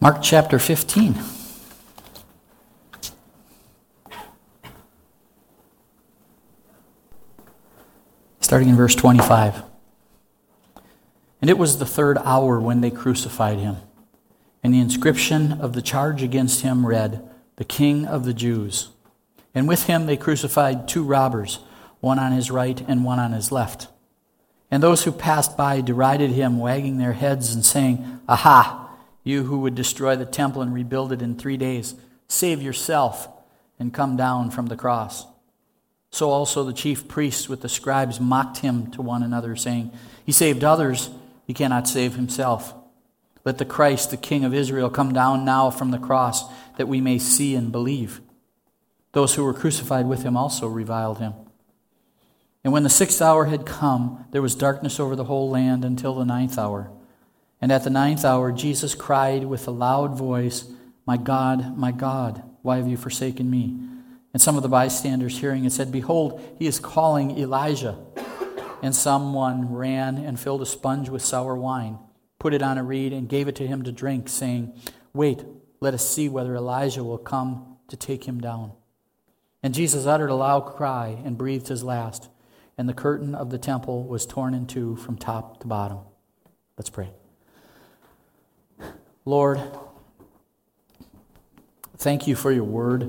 Mark chapter 15. Starting in verse 25. And it was the third hour when they crucified him. And the inscription of the charge against him read, "The King of the Jews." And with him they crucified two robbers, one on his right and one on his left. And those who passed by derided him, wagging their heads and saying, "Aha! You who would destroy the temple and rebuild it in 3 days, save yourself and come down from the cross." So also the chief priests with the scribes mocked him to one another, saying, "He saved others, he cannot save himself. Let the Christ, the King of Israel, come down now from the cross, that we may see and believe." Those who were crucified with him also reviled him. And when the 6th hour had come, there was darkness over the whole land until the 9th hour. And at the 9th hour, Jesus cried with a loud voice, my God, why have you forsaken me?" And some of the bystanders hearing it said, "Behold, he is calling Elijah." And someone ran and filled a sponge with sour wine, put it on a reed, and gave it to him to drink, saying, "Wait, let us see whether Elijah will come to take him down." And Jesus uttered a loud cry and breathed his last. And the curtain of the temple was torn in two from top to bottom. Let's pray. Lord, thank you for your word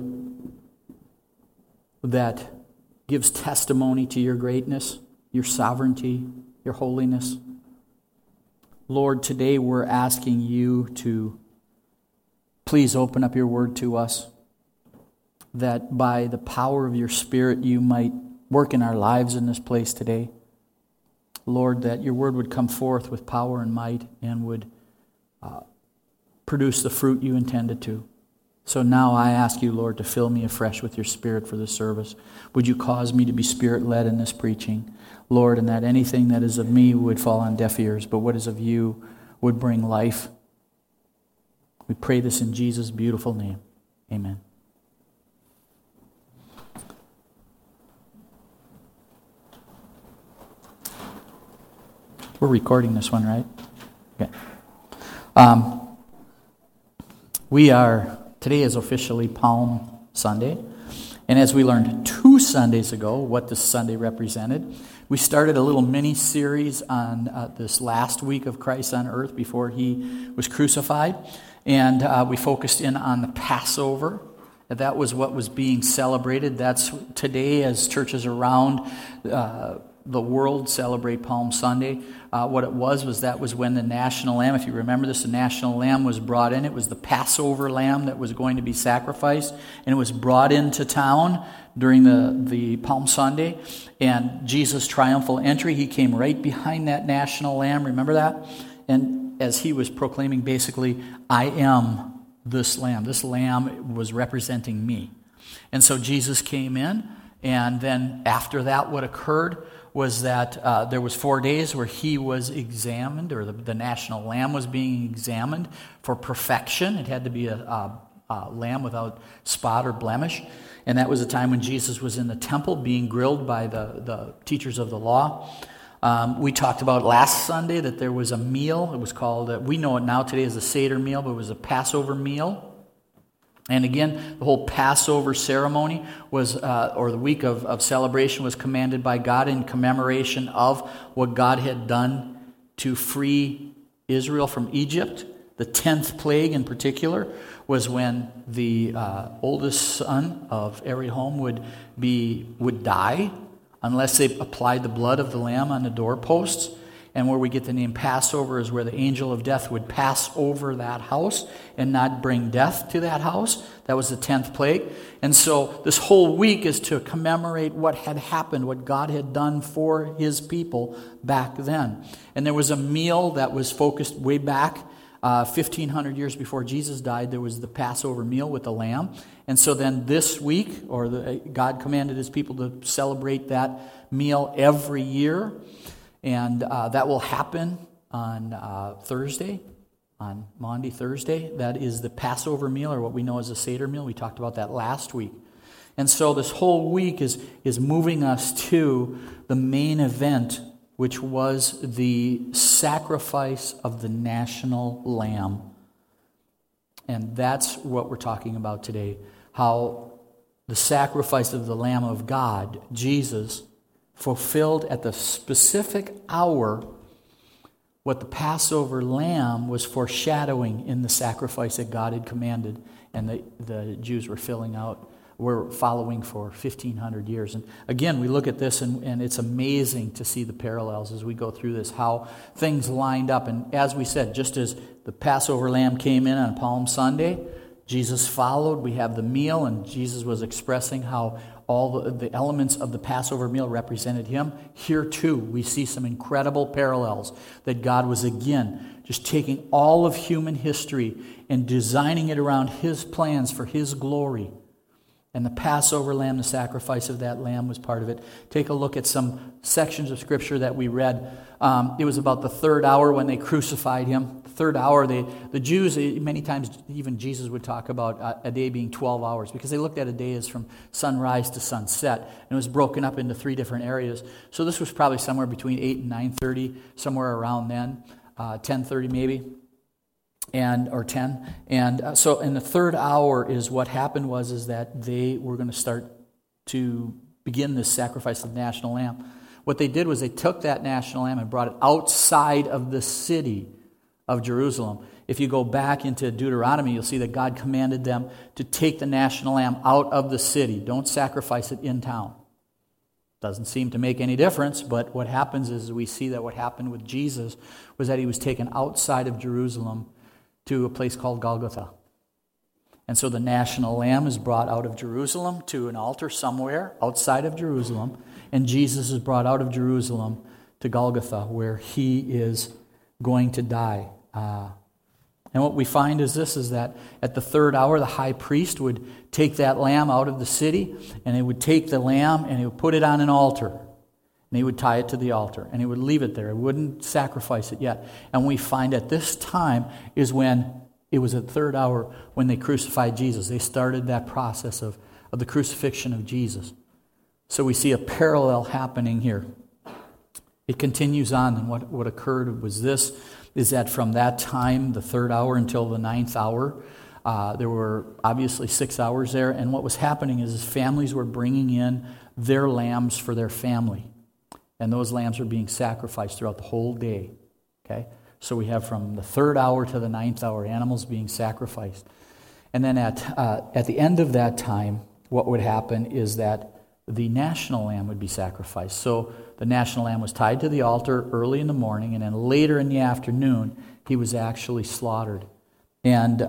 that gives testimony to your greatness, your sovereignty, your holiness. Lord, today we're asking you to please open up your word to us, that by the power of your Spirit you might work in our lives in this place today. Lord, that your word would come forth with power and might and would produce the fruit you intended to. So now I ask you, Lord, to fill me afresh with your Spirit for this service. Would you cause me to be Spirit-led in this preaching, Lord, and that anything that is of me would fall on deaf ears, but what is of you would bring life. We pray this in Jesus' beautiful name. Amen. We're recording this one, right? Okay. Today is officially Palm Sunday. And as we learned 2 Sundays ago what this Sunday represented, we started a little mini-series on this last week of Christ on earth before he was crucified. And we focused in on the Passover. That was what was being celebrated. That's today as churches around the world celebrate Palm Sunday. What it was that was when the national lamb, if you remember this, the national lamb was brought in. It was the Passover lamb that was going to be sacrificed, and it was brought into town during the Palm Sunday. And Jesus' triumphal entry, he came right behind that national lamb. Remember that? And as he was proclaiming basically, "I am this lamb." This lamb was representing me. And so Jesus came in, and then after that what occurred was that there was 4 days where he was examined, or the national lamb was being examined for perfection. It had to be a lamb without spot or blemish. And that was a time when Jesus was in the temple being grilled by the teachers of the law. We talked about last Sunday that there was a meal. It was called, we know it now today as a Seder meal, but it was a Passover meal. And again, the whole Passover ceremony was, or the week of celebration was commanded by God in commemoration of what God had done to free Israel from Egypt. The 10th plague in particular was when the oldest son of every home would die unless they applied the blood of the lamb on the doorposts. And where we get the name Passover is where the angel of death would pass over that house and not bring death to that house. That was the 10th plague. And so this whole week is to commemorate what had happened, what God had done for his people back then. And there was a meal that was focused way back 1,500 years before Jesus died. There was the Passover meal with the lamb. And so then this week, God commanded his people to celebrate that meal every year. And that will happen on Thursday, on Maundy Thursday. That is the Passover meal, or what we know as the Seder meal. We talked about that last week. And so this whole week is moving us to the main event, which was the sacrifice of the national lamb. And that's what we're talking about today. How the sacrifice of the Lamb of God, Jesus, fulfilled at the specific hour what the Passover lamb was foreshadowing in the sacrifice that God had commanded, and the Jews were following for 1,500 years. And again, we look at this, and it's amazing to see the parallels as we go through this, how things lined up. And as we said, just as the Passover lamb came in on Palm Sunday, Jesus followed. We have the meal, and Jesus was expressing how all the elements of the Passover meal represented him. Here, too, we see some incredible parallels that God was, again, just taking all of human history and designing it around his plans for his glory. And the Passover lamb, the sacrifice of that lamb, was part of it. Take a look at some sections of Scripture that we read. It was about the third hour when they crucified him. The third hour, the Jews, many times even Jesus would talk about a day being 12 hours, because they looked at a day as from sunrise to sunset. And it was broken up into 3 different areas. So this was probably somewhere between 8 and 9:30, somewhere around then, 10:30 maybe. Or 10. And so in the third hour is what happened is that they were going to start to begin this sacrifice of the national lamb. What they did was they took that national lamb and brought it outside of the city of Jerusalem. If you go back into Deuteronomy, you'll see that God commanded them to take the national lamb out of the city. Don't sacrifice it in town. Doesn't seem to make any difference, but what happens is we see that what happened with Jesus was that he was taken outside of Jerusalem to a place called Golgotha. And so the national lamb is brought out of Jerusalem to an altar somewhere outside of Jerusalem, and Jesus is brought out of Jerusalem to Golgotha, where he is going to die. And what we find is this, is that at the third hour, the high priest would take that lamb out of the city, and he would take the lamb and he would put it on an altar. And he would tie it to the altar, and he would leave it there. He wouldn't sacrifice it yet. And we find at this time is when it was at the third hour when they crucified Jesus. They started that process of the crucifixion of Jesus. So we see a parallel happening here. It continues on, and what occurred was this, is that from that time, the third hour until the 9th hour, there were obviously 6 hours there, and what was happening is families were bringing in their lambs for their family. And those lambs were being sacrificed throughout the whole day. Okay? So we have from the third hour to the 9th hour, animals being sacrificed. And then at the end of that time, what would happen is that the national lamb would be sacrificed. So the national lamb was tied to the altar early in the morning, and then later in the afternoon, he was actually slaughtered. And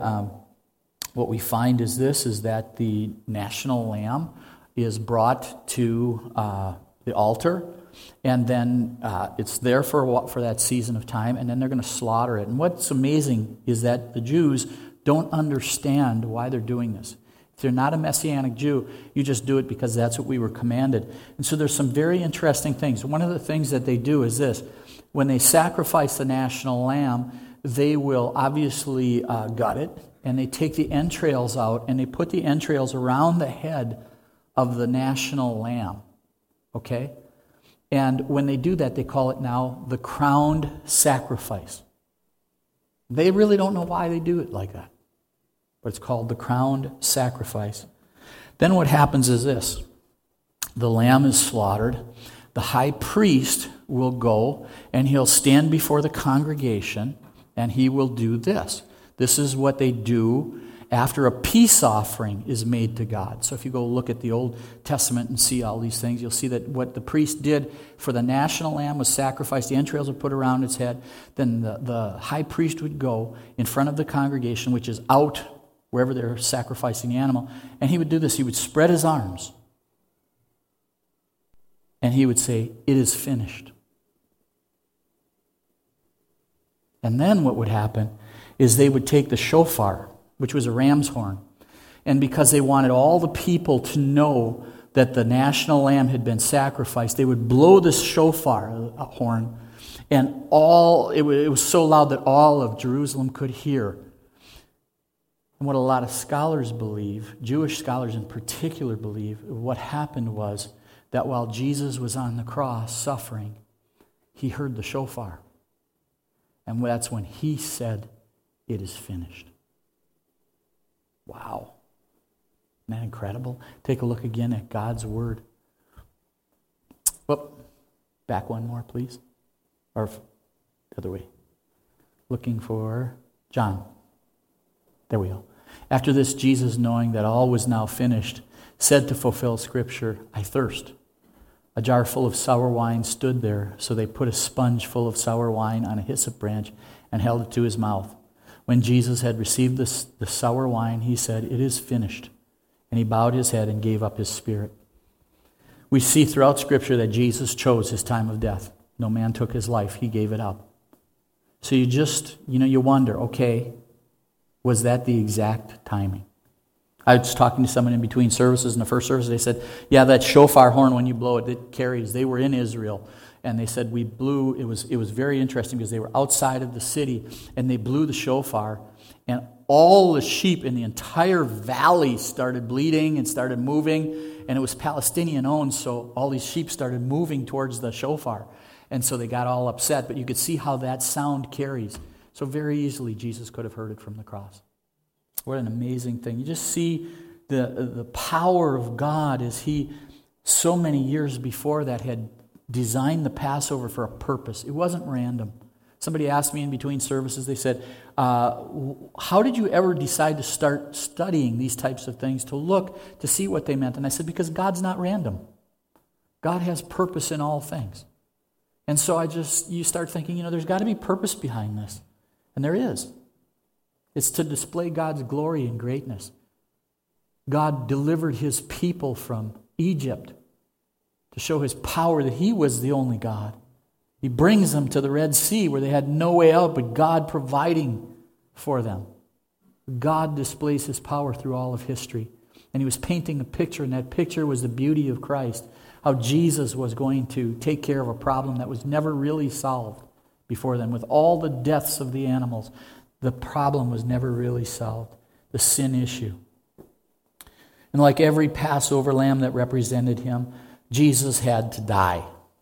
what we find is this, is that the national lamb is brought to the altar, and then it's there for that season of time, and then they're going to slaughter it. And what's amazing is that the Jews don't understand why they're doing this. If you're not a Messianic Jew, you just do it because that's what we were commanded. And so there's some very interesting things. One of the things that they do is this. When they sacrifice the national lamb, they will obviously gut it, and they take the entrails out, and they put the entrails around the head of the national lamb. Okay? And when they do that, they call it now the crowned sacrifice. They really don't know why they do it like that, but it's called the crowned sacrifice. Then what happens is this. The lamb is slaughtered. The high priest will go, and he'll stand before the congregation, and he will do this. This is what they do after a peace offering is made to God. So if you go look at the Old Testament and see all these things, you'll see that what the priest did for the national lamb was sacrifice. The entrails were put around its head. Then the high priest would go in front of the congregation, which is out wherever they're sacrificing the animal, and he would do this. He would spread his arms, and he would say, "It is finished." And then what would happen is they would take the shofar, which was a ram's horn. And because they wanted all the people to know that the national lamb had been sacrificed, they would blow this shofar horn, and it was so loud that all of Jerusalem could hear. And what a lot of scholars believe, Jewish scholars in particular believe, what happened was that while Jesus was on the cross suffering, he heard the shofar. And that's when he said, "It is finished." Isn't that incredible? Take a look again at God's Word. Whoop. Back one more, please. Or the other way. Looking for John. There we go. After this, Jesus, knowing that all was now finished, said to fulfill Scripture, I thirst. A jar full of sour wine stood there, so they put a sponge full of sour wine on a hyssop branch and held it to his mouth. When Jesus had received the sour wine, he said, it is finished. And he bowed his head and gave up his spirit. We see throughout Scripture that Jesus chose his time of death. No man took his life. He gave it up. So you wonder, okay, was that the exact timing? I was talking to someone in between services. In the first service, they said, yeah, that shofar horn, when you blow it, it carries. They were in Israel. And they said we blew, it was very interesting because they were outside of the city, and they blew the shofar, and all the sheep in the entire valley started bleeding and started moving, and it was Palestinian owned, so all these sheep started moving towards the shofar. And so they got all upset, but you could see how that sound carries. So very easily Jesus could have heard it from the cross. What an amazing thing. You just see the power of God as he, so many years before that, had designed the Passover for a purpose. It wasn't random. Somebody asked me in between services, they said, how did you ever decide to start studying these types of things, to see what they meant? And I said, because God's not random. God has purpose in all things. And so you start thinking, there's got to be purpose behind this. And there is. It's to display God's glory and greatness. God delivered his people from Egypt to show his power that he was the only God. He brings them to the Red Sea where they had no way out but God providing for them. God displays his power through all of history. And he was painting a picture, and that picture was the beauty of Christ. How Jesus was going to take care of a problem that was never really solved before then. With all the deaths of the animals, the problem was never really solved. The sin issue. And like every Passover lamb that represented him, Jesus had to die.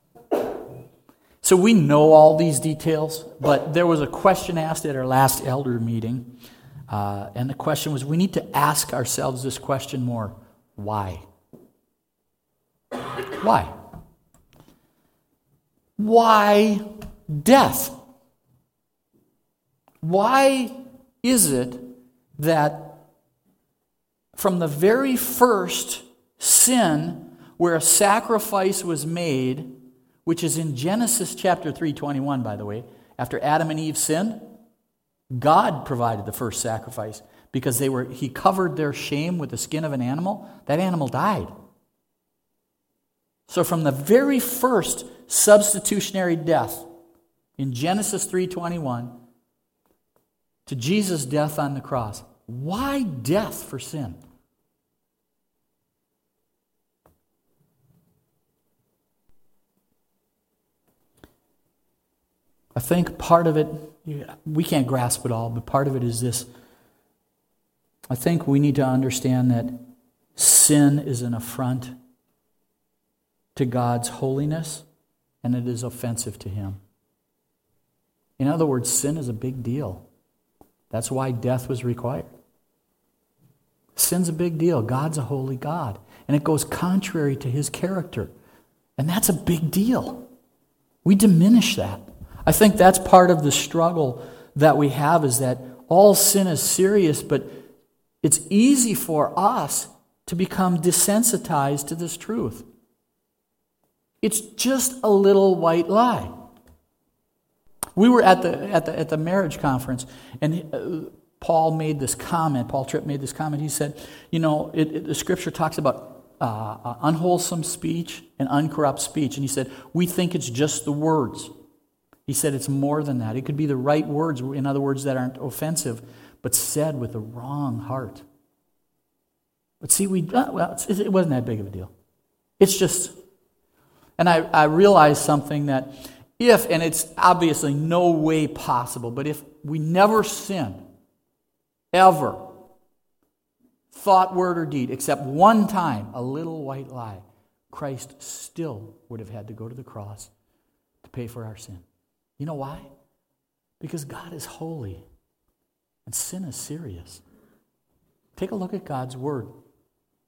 So we know all these details, but there was a question asked at our last elder meeting, and the question was, we need to ask ourselves this question more. Why? Why? Why death? Why is it that from the very first sin where a sacrifice was made, which is in Genesis chapter 3:21, by the way, after Adam and Eve sinned, God provided the first sacrifice because he covered their shame with the skin of an animal. That animal died. So from the very first substitutionary death in Genesis 3:21 to Jesus' death on the cross, why death for sin? I think part of it, we can't grasp it all, but part of it is this. I think we need to understand that sin is an affront to God's holiness, and it is offensive to him. In other words, sin is a big deal. That's why death was required. Sin's a big deal. God's a holy God, and it goes contrary to his character, and that's a big deal. We diminish that. I think that's part of the struggle that we have, is that all sin is serious, but it's easy for us to become desensitized to this truth. It's just a little white lie. We were at the marriage conference, and Paul Tripp made this comment. He said, the Scripture talks about unwholesome speech and uncorrupt speech, and he said, we think it's just the words. He said it's more than that. It could be the right words, in other words, that aren't offensive, but said with the wrong heart. But see, it wasn't that big of a deal. It's just, and I realized something that and it's obviously no way possible, but if we never sin, ever, thought, word, or deed, except one time, a little white lie, Christ still would have had to go to the cross to pay for our sin. You know why? Because God is holy and sin is serious. Take a look at God's Word.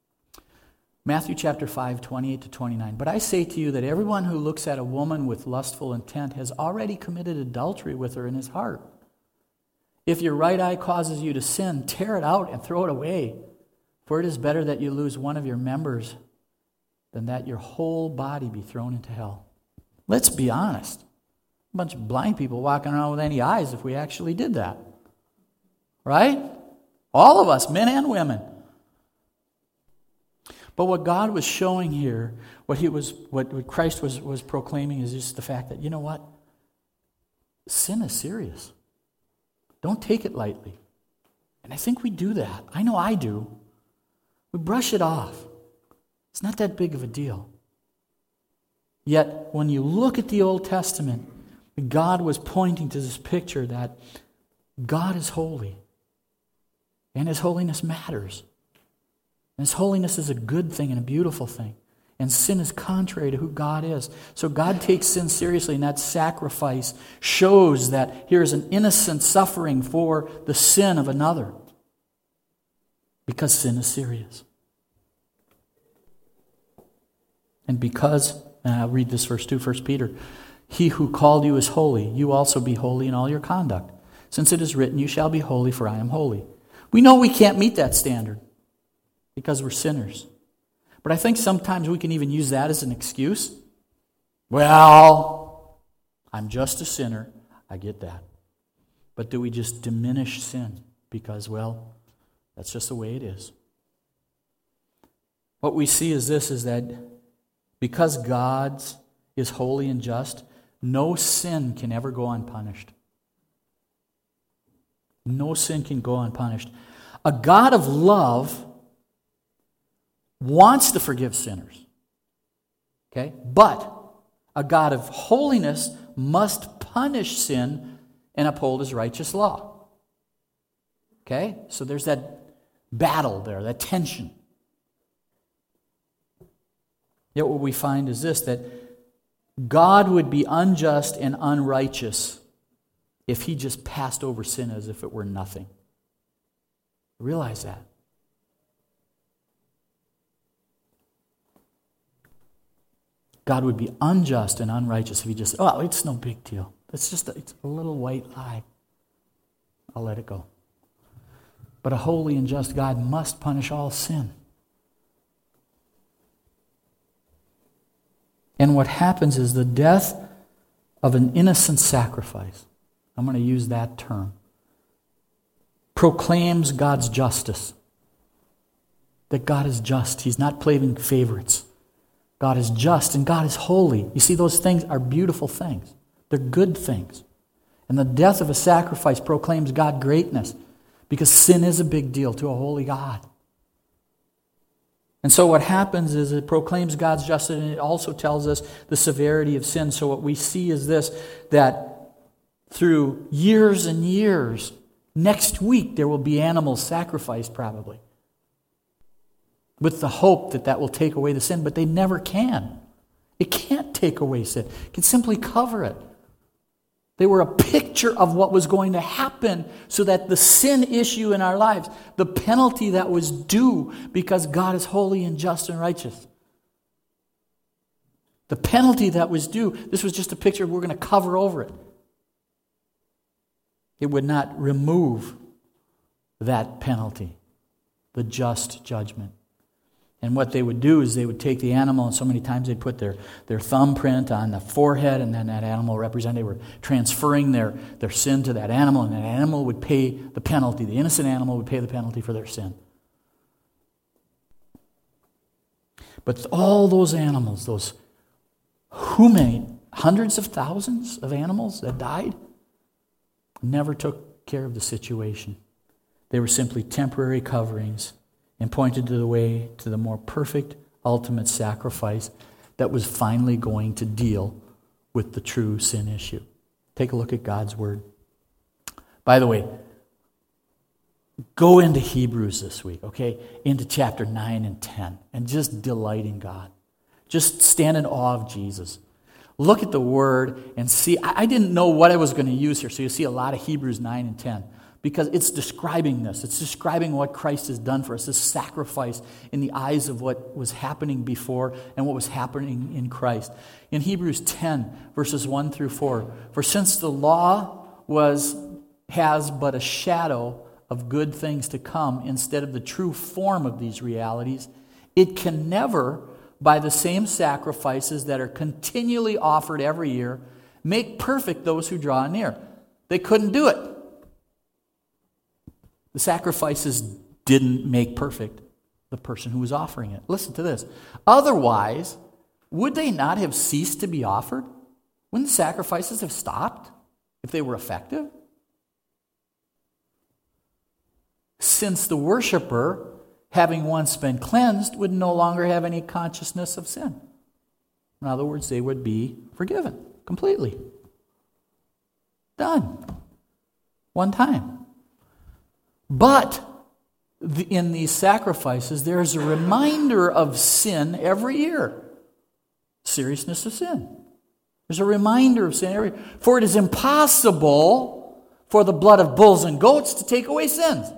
Matthew chapter 5, 28 to 29. But I say to you that everyone who looks at a woman with lustful intent has already committed adultery with her in his heart. If your right eye causes you to sin, tear it out and throw it away. For it is better that you lose one of your members than that your whole body be thrown into hell. Let's be honest. A bunch of blind people walking around with any eyes if we actually did that. Right? All of us, men and women. But what God was showing here, what Christ was proclaiming is just the fact that, you know what? Sin is serious. Don't take it lightly. And I think we do that. I know I do. We brush it off. It's not that big of a deal. Yet, when you look at the Old Testament, God was pointing to this picture that God is holy. And His holiness matters. And His holiness is a good thing and a beautiful thing. And sin is contrary to who God is. So God takes sin seriously, and that sacrifice shows that here is an innocent suffering for the sin of another. Because sin is serious. And because, and I'll read this verse too, 1 Peter, He who called you is holy, you also be holy in all your conduct. Since it is written, you shall be holy, for I am holy. We know we can't meet that standard because we're sinners. But I think sometimes we can even use that as an excuse. Well, I'm just a sinner. I get that. But do we just diminish sin because, well, that's just the way it is? What we see is this, is that because God is holy and just, no sin can ever go unpunished. No sin can go unpunished. A God of love wants to forgive sinners. Okay? But a God of holiness must punish sin and uphold His righteous law. Okay? So there's that battle there, that tension. Yet what we find is this, that God would be unjust and unrighteous if He just passed over sin as if it were nothing. Realize that. God would be unjust and unrighteous if He just, oh, it's no big deal. It's a little white lie. I'll let it go. But a holy and just God must punish all sin. And what happens is the death of an innocent sacrifice, I'm going to use that term, proclaims God's justice. That God is just. He's not playing favorites. God is just and God is holy. You see, those things are beautiful things. They're good things. And the death of a sacrifice proclaims God's greatness, because sin is a big deal to a holy God. And so what happens is it proclaims God's justice, and it also tells us the severity of sin. So what we see is this, that through years and years, next week there will be animals sacrificed probably, with the hope that that will take away the sin, but they never can. It can't take away sin. It can simply cover it. They were a picture of what was going to happen so that the sin issue in our lives, the penalty that was due because God is holy and just and righteous, the penalty that was due, this was just a picture of we're going to cover over it. It would not remove that penalty, the just judgment. And what they would do is they would take the animal, and so many times they'd put their thumbprint on the forehead, and then that animal represented, they were transferring their sin to that animal, and that animal would pay the penalty. The innocent animal would pay the penalty for their sin. But all those animals, those who many, hundreds of thousands of animals that died, never took care of the situation. They were simply temporary coverings and pointed to the way to the more perfect, ultimate sacrifice that was finally going to deal with the true sin issue. Take a look at God's Word. By the way, go into Hebrews this week, okay? Into chapter 9 and 10, and just delight in God. Just stand in awe of Jesus. Look at the Word and see. I didn't know what I was going to use here, so you see a lot of Hebrews 9 and 10. because it's describing this. It's describing what Christ has done for us, this sacrifice in the eyes of what was happening before and what was happening in Christ. In Hebrews 10, verses 1 through 4, for since the law has but a shadow of good things to come instead of the true form of these realities, it can never, by the same sacrifices that are continually offered every year, make perfect those who draw near. They couldn't do it. The sacrifices didn't make perfect the person who was offering it. Listen to this. Otherwise, would they not have ceased to be offered? Wouldn't the sacrifices have stopped if they were effective? Since the worshiper, having once been cleansed, would no longer have any consciousness of sin. In other words, they would be forgiven completely. Done. One time. But in these sacrifices, there's a reminder of sin every year. Seriousness of sin. There's a reminder of sin every year. For it is impossible for the blood of bulls and goats to take away sins.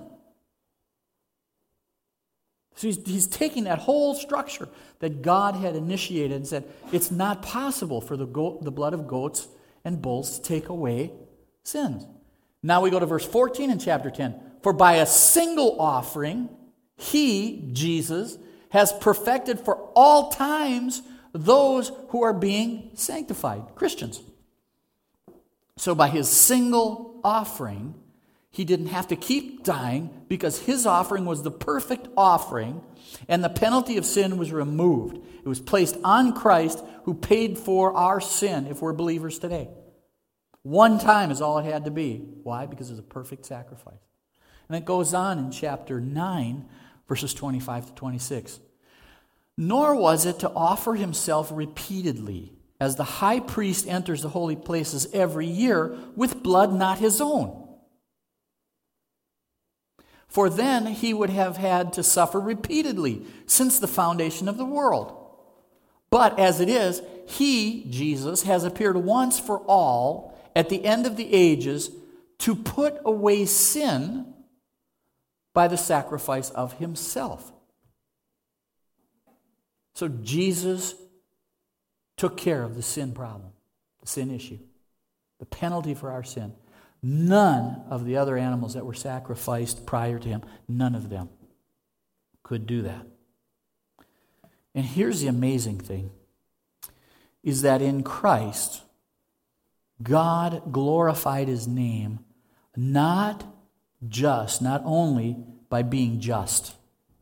So he's taking that whole structure that God had initiated and said, it's not possible for the blood of goats and bulls to take away sins. Now we go to verse 14 in chapter 10. For by a single offering, he, Jesus, has perfected for all times those who are being sanctified, Christians. So by his single offering, he didn't have to keep dying because his offering was the perfect offering and the penalty of sin was removed. It was placed on Christ who paid for our sin if we're believers today. One time is all it had to be. Why? Because it was a perfect sacrifice. And it goes on in chapter 9, verses 25 to 26. Nor was it to offer himself repeatedly, as the high priest enters the holy places every year with blood not his own. For then he would have had to suffer repeatedly since the foundation of the world. But as it is, he, Jesus, has appeared once for all at the end of the ages to put away sin by the sacrifice of himself. So Jesus took care of the sin problem, the sin issue, the penalty for our sin. None of the other animals that were sacrificed prior to him, none of them could do that. And here's the amazing thing, is that in Christ, God glorified his name not only by being just.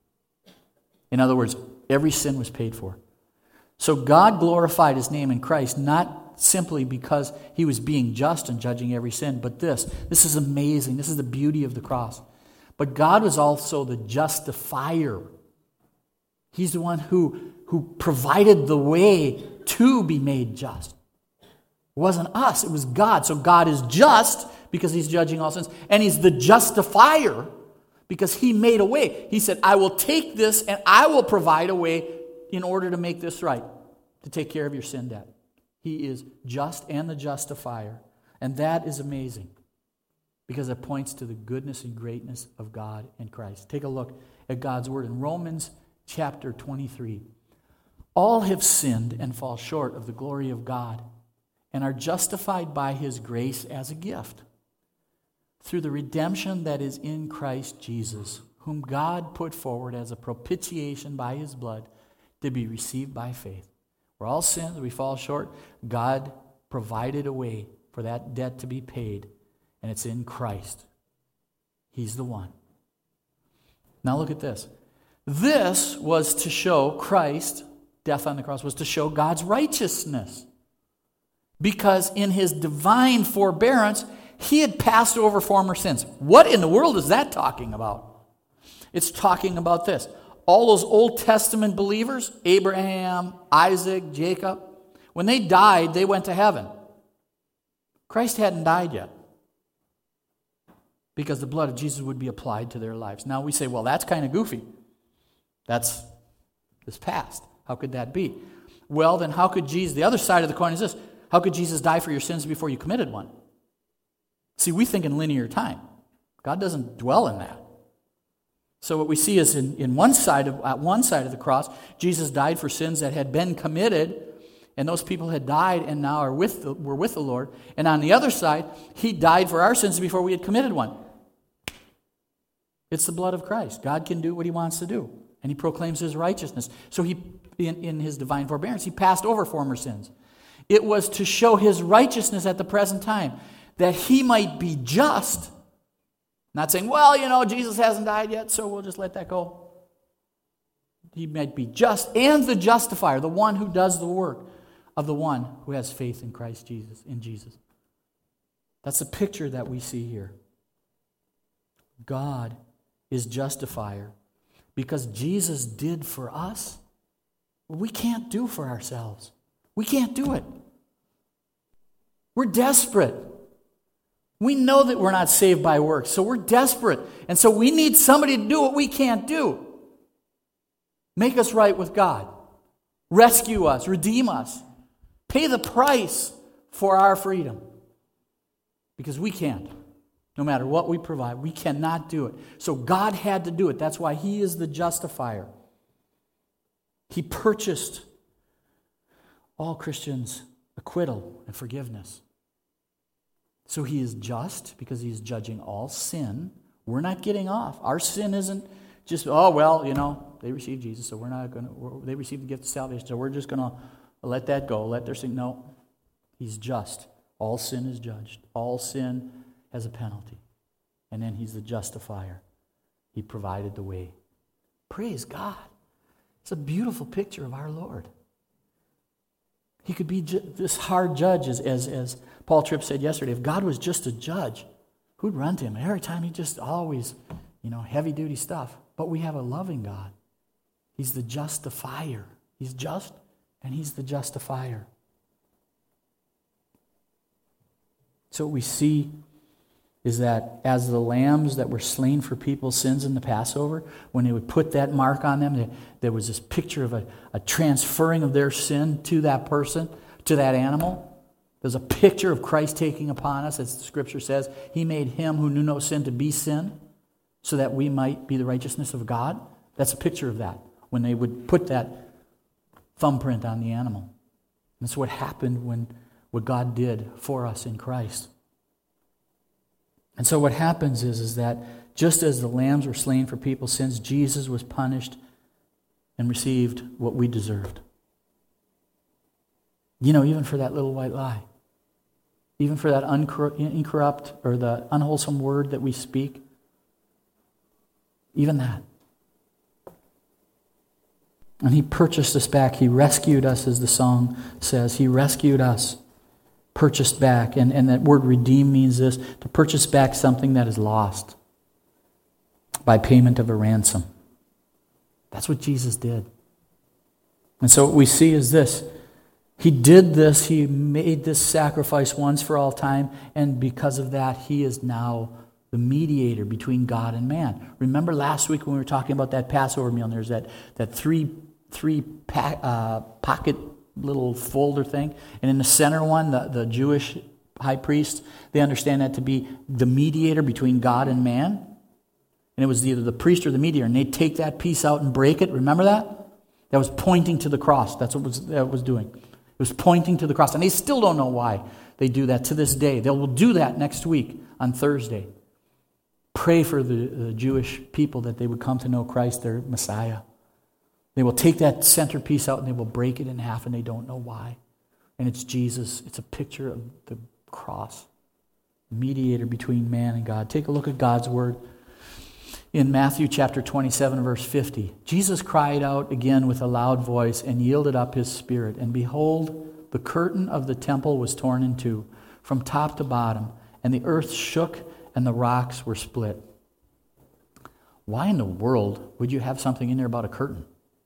In other words, every sin was paid for. So God glorified his name in Christ, not simply because he was being just and judging every sin, but this is amazing. This is the beauty of the cross. But God was also the justifier. He's the one who provided the way to be made just. It wasn't us, it was God. So God is just because he's judging all sins. And he's the justifier because he made a way. He said, I will take this and I will provide a way in order to make this right, to take care of your sin debt. He is just and the justifier. And that is amazing because it points to the goodness and greatness of God and Christ. Take a look at God's word in Romans chapter 23. All have sinned and fall short of the glory of God and are justified by his grace as a gift through the redemption that is in Christ Jesus, whom God put forward as a propitiation by his blood to be received by faith. We're all sinned, we fall short. God provided a way for that debt to be paid, and it's in Christ. He's the one. Now look at this. This was to show Christ, death on the cross, was to show God's righteousness. Because in his divine forbearance, he had passed over former sins. What in the world is that talking about? It's talking about this. All those Old Testament believers, Abraham, Isaac, Jacob, when they died, they went to heaven. Christ hadn't died yet because the blood of Jesus would be applied to their lives. Now we say, well, that's kind of goofy. That's past. How could that be? Well, then how could Jesus, the other side of the coin is this, how could Jesus die for your sins before you committed one? See, we think in linear time. God doesn't dwell in that. So what we see is at one side of the cross, Jesus died for sins that had been committed, and those people had died and now were with the Lord. And on the other side, he died for our sins before we had committed one. It's the blood of Christ. God can do what he wants to do, and he proclaims his righteousness. So he, in his divine forbearance, he passed over former sins. It was to show his righteousness at the present time, that he might be just. Not saying, well, Jesus hasn't died yet, so we'll just let that go. He might be just and the justifier, the one who does the work of the one who has faith in Christ Jesus, in Jesus. That's the picture that we see here. God is justifier because Jesus did for us what we can't do for ourselves. We can't do it. We're desperate. We know that we're not saved by works, so we're desperate. And so we need somebody to do what we can't do. Make us right with God. Rescue us. Redeem us. Pay the price for our freedom. Because we can't. No matter what we provide, we cannot do it. So God had to do it. That's why he is the justifier. He purchased all Christians' acquittal and forgiveness. So he is just because he is judging all sin. We're not getting off. Our sin isn't just, they received Jesus, so they received the gift of salvation, so we're just going to let that go, let their sin. No, he's just. All sin is judged. All sin has a penalty. And then he's the justifier. He provided the way. Praise God. It's a beautiful picture of our Lord. He could be this hard judge, as Paul Tripp said yesterday. If God was just a judge, who'd run to him? Every time he just always, heavy-duty stuff. But we have a loving God. He's the justifier. He's just, and he's the justifier. So what we see is that as the lambs that were slain for people's sins in the Passover, when they would put that mark on them, there was this picture of a transferring of their sin to that person, to that animal. There's a picture of Christ taking upon us, as the Scripture says. He made him who knew no sin to be sin, so that we might be the righteousness of God. That's a picture of that, when they would put that thumbprint on the animal. That's what happened what God did for us in Christ. And so what happens is that just as the lambs were slain for people's sins, Jesus was punished and received what we deserved. Even for that little white lie. Even for that incorrupt or the unwholesome word that we speak. Even that. And he purchased us back. He rescued us, as the song says. He rescued us. Purchased back. And that word redeem means this, to purchase back something that is lost by payment of a ransom. That's what Jesus did. And so what we see is this. He did this. He made this sacrifice once for all time. And because of that, he is now the mediator between God and man. Remember last week when we were talking about that Passover meal, and there's that three pocket little folder thing. And in the center one, the Jewish high priest, they understand that to be the mediator between God and man. And it was either the priest or the mediator. And they'd take that piece out and break it. Remember that? That was pointing to the cross. That's what that was doing. It was pointing to the cross. And they still don't know why they do that to this day. They will do that next week on Thursday. Pray for the Jewish people that they would come to know Christ, their Messiah. They will take that centerpiece out and they will break it in half, and they don't know why. And it's Jesus. It's a picture of the cross. Mediator between man and God. Take a look at God's word. In Matthew chapter 27, verse 50, Jesus cried out again with a loud voice and yielded up his spirit. And behold, the curtain of the temple was torn in two, from top to bottom, and the earth shook and the rocks were split. Why in the world would you have something in there about a curtain?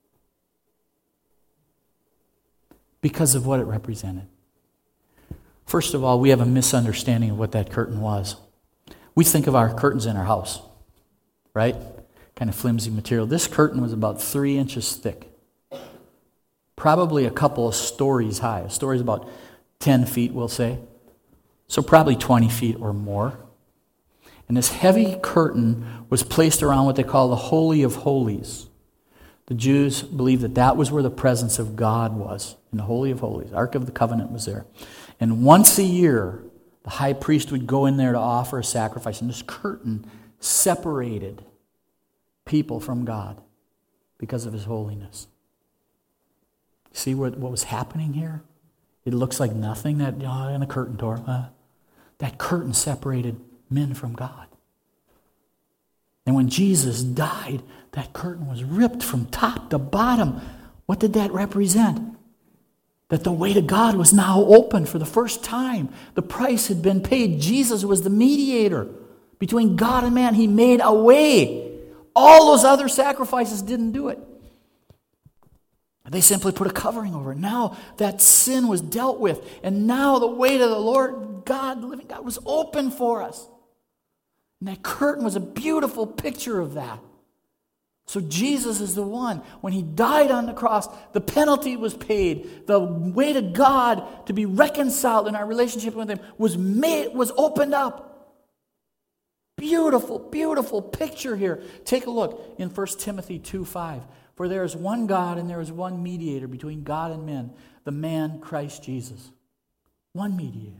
Because of what it represented. First of all, we have a misunderstanding of what that curtain was. We think of our curtains in our house, right? Kind of flimsy material. This curtain was about 3 inches thick. Probably a couple of stories high. A story is about 10 feet, we'll say. So probably 20 feet or more. And this heavy curtain was placed around what they call the Holy of Holies. The Jews believed that that was where the presence of God was, in the Holy of Holies. The Ark of the Covenant was there. And once a year, the high priest would go in there to offer a sacrifice, and this curtain separated people from God because of his holiness. See what was happening here? It looks like nothing, that in a curtain tore. That curtain separated men from God. And when Jesus died, that curtain was ripped from top to bottom. What did that represent? That the way to God was now open for the first time. The price had been paid. Jesus was the mediator between God and man. He made a way. All those other sacrifices didn't do it. They simply put a covering over it. Now that sin was dealt with. And now the way to the Lord God, the living God, was open for us. And that curtain was a beautiful picture of that. So Jesus is the one. When he died on the cross, the penalty was paid. The way to God to be reconciled in our relationship with him was opened up. Beautiful, beautiful picture here. Take a look in 1 Timothy 2:5. For there is one God and there is one mediator between God and men, the man Christ Jesus. One mediator.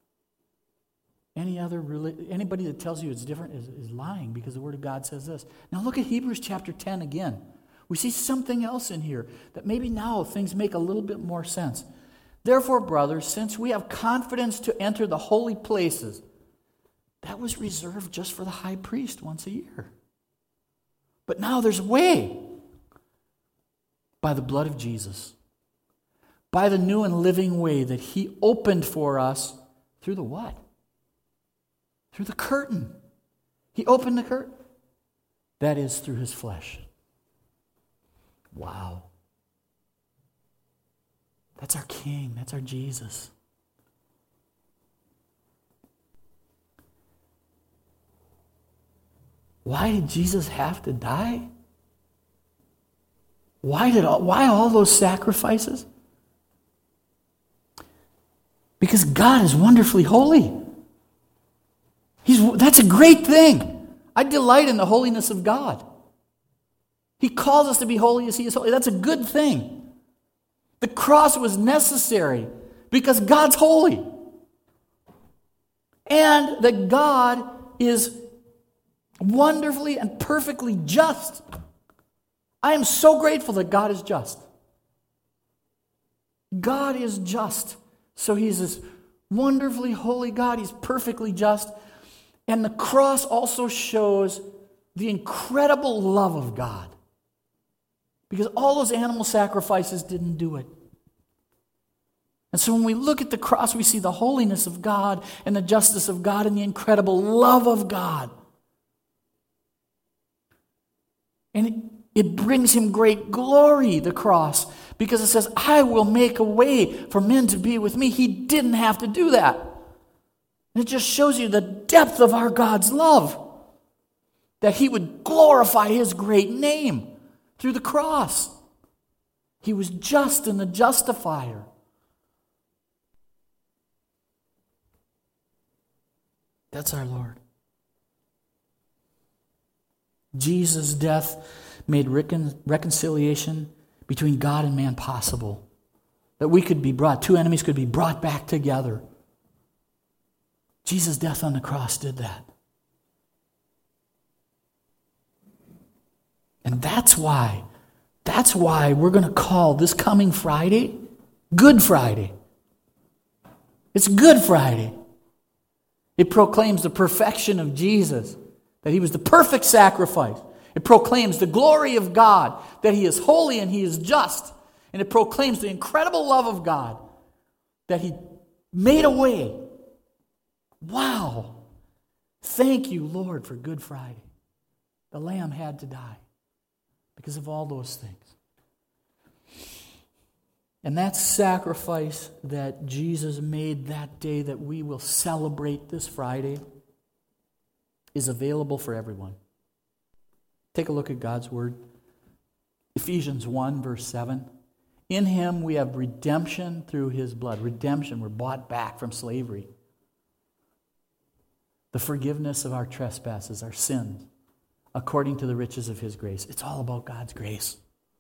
Anybody that tells you it's different is lying, because the Word of God says this. Now look at Hebrews chapter 10 again. We see something else in here that maybe now things make a little bit more sense. Therefore, brothers, since we have confidence to enter the holy places, that was reserved just for the high priest once a year. But now there's a way. By the blood of Jesus. By the new and living way that he opened for us through the what? Through the curtain. He opened the curtain. That is through his flesh. Wow. That's our King. That's our Jesus. Why did Jesus have to die? Why all those sacrifices? Because God is wonderfully holy. That's a great thing. I delight in the holiness of God. He calls us to be holy as he is holy. That's a good thing. The cross was necessary because God's holy. And that God is wonderfully and perfectly just. I am so grateful that God is just. God is just. So he's this wonderfully holy God. He's perfectly just. And the cross also shows the incredible love of God. Because all those animal sacrifices didn't do it. And so when we look at the cross, we see the holiness of God and the justice of God and the incredible love of God. And it brings him great glory, the cross, because it says, I will make a way for men to be with me. He didn't have to do that. And it just shows you the depth of our God's love, that he would glorify his great name through the cross. He was just and the justifier. That's our Lord. Jesus' death made reconciliation between God and man possible. That we could be brought, two enemies could be brought back together. Jesus' death on the cross did that. And that's why we're going to call this coming Friday Good Friday. It's Good Friday. It proclaims the perfection of Jesus, that he was the perfect sacrifice. It proclaims the glory of God, that he is holy and he is just. And it proclaims the incredible love of God, that he made a way. Wow. Thank you, Lord, for Good Friday. The Lamb had to die because of all those things. And that sacrifice that Jesus made that day that we will celebrate this Friday is available for everyone. Take a look at God's Word. Ephesians 1, verse 7. In him we have redemption through his blood. Redemption, we're bought back from slavery. the forgiveness of our trespasses, our sins, according to the riches of His grace. It's all about God's grace.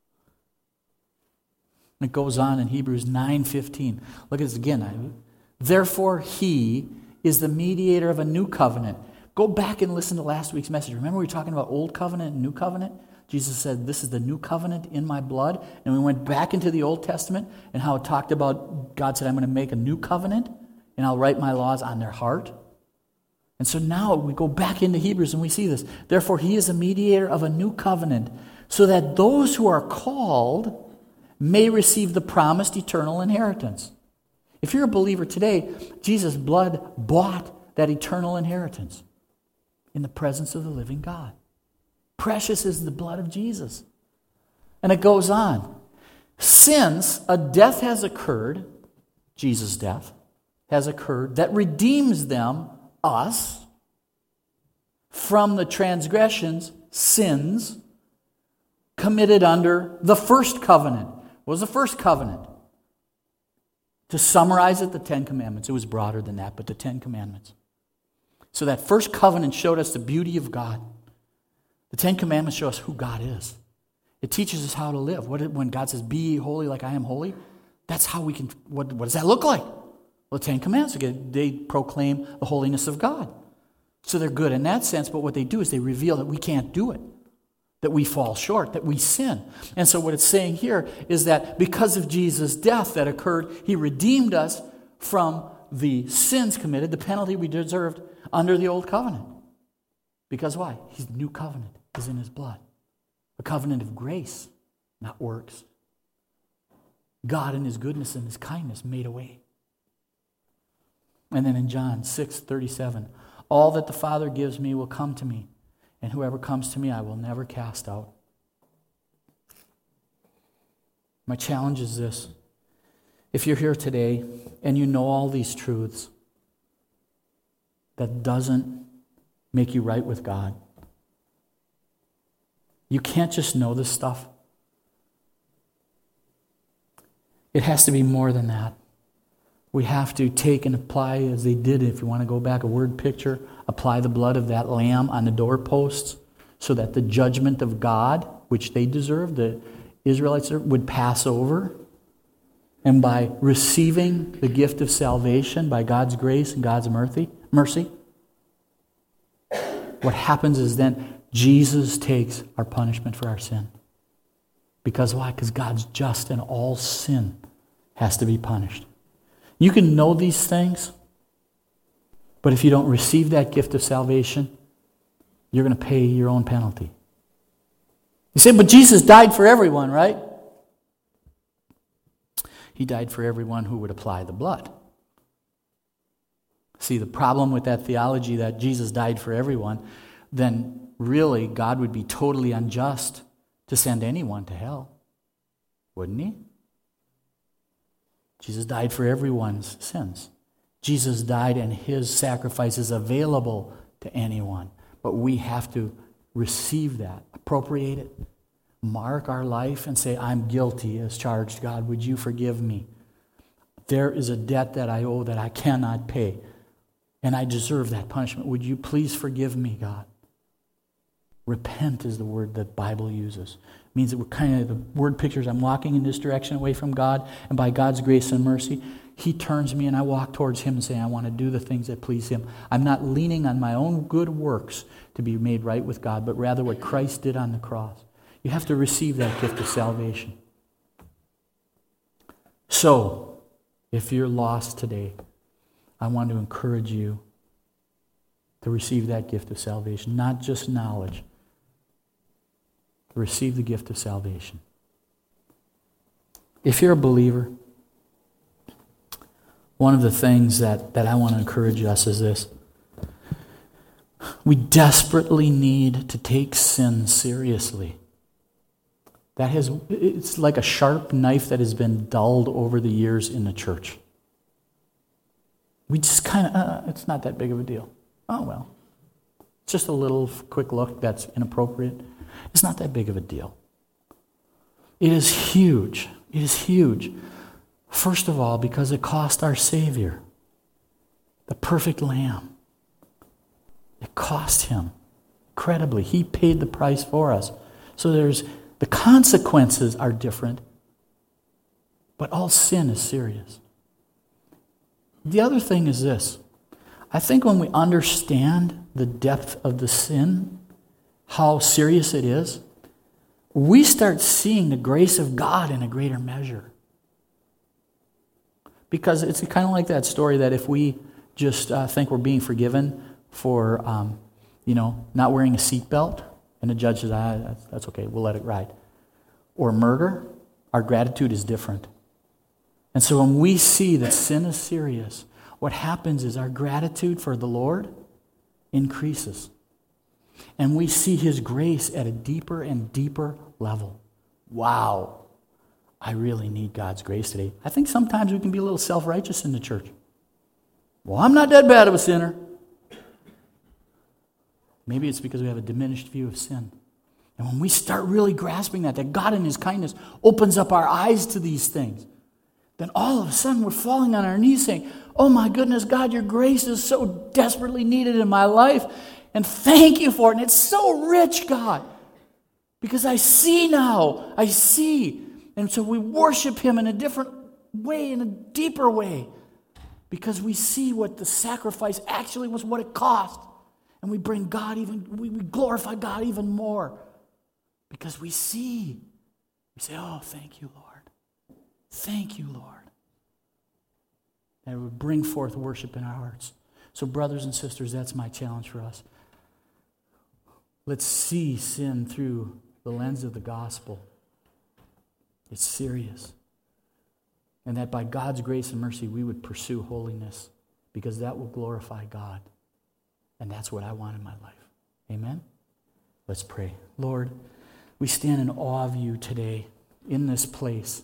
And it goes on in Hebrews 9:15. Look at this again. Therefore, He is the mediator of a new covenant. Go back and listen to last week's message. Remember we were talking about Old Covenant and New Covenant? Jesus said, this is the new covenant in my blood. And we went back into the Old Testament and how it talked about, God said, I'm going to make a new covenant and I'll write my laws on their heart. And so now we go back into Hebrews and we see this. Therefore, He is a mediator of a new covenant, so that those who are called may receive the promised eternal inheritance. If you're a believer today, Jesus' blood bought that eternal inheritance in the presence of the living God. Precious is the blood of Jesus. And it goes on. Since a death has occurred, Jesus' death has occurred, that redeems them, us, from the transgressions, sins, committed under the first covenant. What was the first covenant? To summarize it, the Ten Commandments. It was broader than that, but the Ten Commandments. So that first covenant showed us the beauty of God. The Ten Commandments show us who God is. It teaches us how to live. When God says, be ye holy like I am holy, that's how we can, what does that look like? Well, the Ten Commandments, they proclaim the holiness of God. So they're good in that sense, but what they do is they reveal that we can't do it, that we fall short, that we sin. And so what it's saying here is that because of Jesus' death that occurred, He redeemed us from the sins committed, the penalty we deserved under the old covenant. Because why? His new covenant is in His blood. A covenant of grace, not works. God in His goodness and His kindness made a way. And then in John 6:37, all that the Father gives me will come to me, and whoever comes to me I will never cast out. My challenge is this. If you're here today and you know all these truths, that doesn't make you right with God. You can't just know this stuff. It has to be more than that. We have to take and apply, as they did, if you want to go back, a word picture, apply the blood of that lamb on the doorposts so that the judgment of God, which they deserved, the Israelites deserved, would pass over. And by receiving the gift of salvation, by God's grace and God's mercy, what happens is then Jesus takes our punishment for our sin. Because why? Because God's just and all sin has to be punished. You can know these things, but if you don't receive that gift of salvation, you're going to pay your own penalty. You say, but Jesus died for everyone, right? He died for everyone who would apply the blood. See, the problem with that theology that Jesus died for everyone, then really God would be totally unjust to send anyone to hell. Wouldn't He? Jesus died for everyone's sins. Jesus died and His sacrifice is available to anyone. But we have to receive that, appropriate it, mark our life and say, I'm guilty as charged. God, would you forgive me? There is a debt that I owe that I cannot pay, and I deserve that punishment. Would you please forgive me, God? Repent is the word that the Bible uses. It means that we're kind of, the word pictures, I'm walking in this direction away from God, and by God's grace and mercy, He turns me and I walk towards Him and say, I want to do the things that please Him. I'm not leaning on my own good works to be made right with God, but rather what Christ did on the cross. You have to receive that gift of salvation. So, if you're lost today, I want to encourage you to receive that gift of salvation, not just knowledge. Receive the gift of salvation. If you're a believer, one of the things that I want to encourage us is this. We desperately need to take sin seriously. It's like a sharp knife that has been dulled over the years in the church. We just kind of, it's not that big of a deal. Oh, well. It's just a little quick look that's inappropriate. It's not that big of a deal. It is huge. It is huge. First of all, because it cost our Savior, the perfect Lamb. It cost him incredibly. He paid the price for us. So the consequences are different, but all sin is serious. The other thing is this. I think when we understand the depth of the sin, how serious it is, we start seeing the grace of God in a greater measure. Because it's kind of like that story that if we just think we're being forgiven for, not wearing a seatbelt, and the judge says, that's okay, we'll let it ride. Or murder, our gratitude is different. And so when we see that sin is serious, what happens is our gratitude for the Lord increases. And we see His grace at a deeper and deeper level. Wow, I really need God's grace today. I think sometimes we can be a little self-righteous in the church. Well, I'm not that bad of a sinner. Maybe it's because we have a diminished view of sin. And when we start really grasping that God in His kindness opens up our eyes to these things, then all of a sudden we're falling on our knees saying, oh my goodness, God, your grace is so desperately needed in my life. And thank you for it. And it's so rich, God. Because I see now. I see. And so we worship Him in a different way, in a deeper way. Because we see what the sacrifice actually was, what it cost. And we bring God we glorify God even more. Because we see. We say, oh, thank you, Lord. Thank you, Lord. And it would bring forth worship in our hearts. So brothers and sisters, that's my challenge for us. Let's see sin through the lens of the gospel. It's serious. And that by God's grace and mercy, we would pursue holiness because that will glorify God. And that's what I want in my life. Amen? Let's pray. Lord, we stand in awe of you today in this place.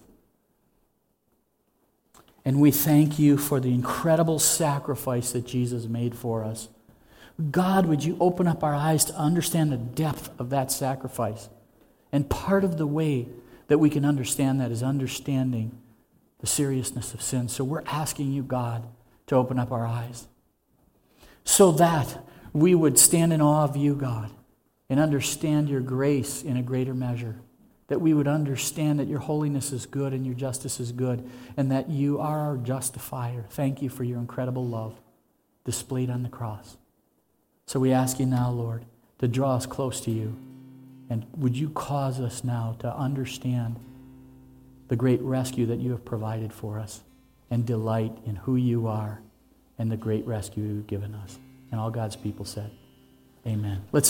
And we thank you for the incredible sacrifice that Jesus made for us. God, would you open up our eyes to understand the depth of that sacrifice? And part of the way that we can understand that is understanding the seriousness of sin. So we're asking you, God, to open up our eyes so that we would stand in awe of you, God, and understand your grace in a greater measure. That we would understand that your holiness is good and your justice is good, and that you are our justifier. Thank you for your incredible love displayed on the cross. So we ask you now, Lord, to draw us close to you. And would you cause us now to understand the great rescue that you have provided for us and delight in who you are and the great rescue you've given us. And all God's people said, amen. Let's